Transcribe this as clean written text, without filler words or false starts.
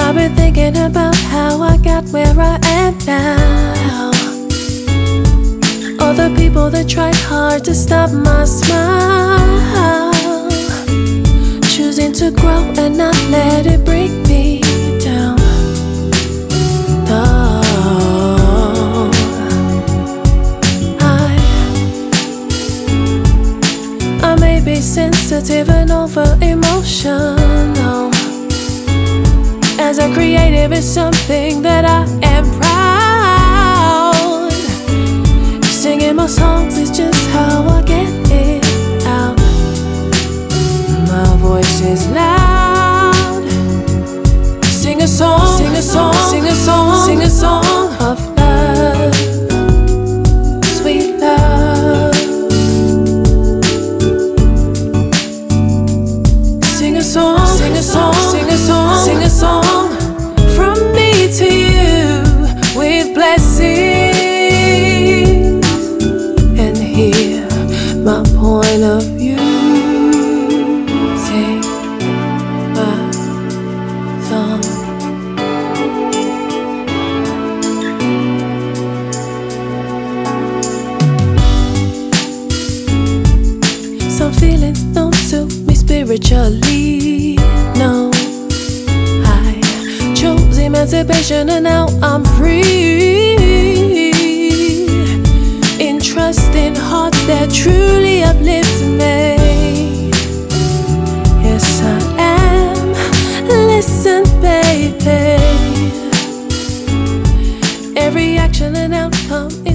I've been thinking about how I got where I am now. All the people that tried hard to stop my smile, choosing to grow and not let it break me down. Oh, I may be sensitive and over emotional. As a creative, it's something that I am proud. Singing my songs is just how I get it out. My voice is loud. Sing a song, sing a song, sing a song, sing a song of love, sweet love. Sing a song, sing a song, sing a song, sing a song from me to you with blessings, and hear my point of view. Sing my song. Some feelings don't suit me spiritually, no. I chose emancipation and now I'm free, in trusting hearts that truly uplift me. Yes, I am. Listen, baby, every action and outcome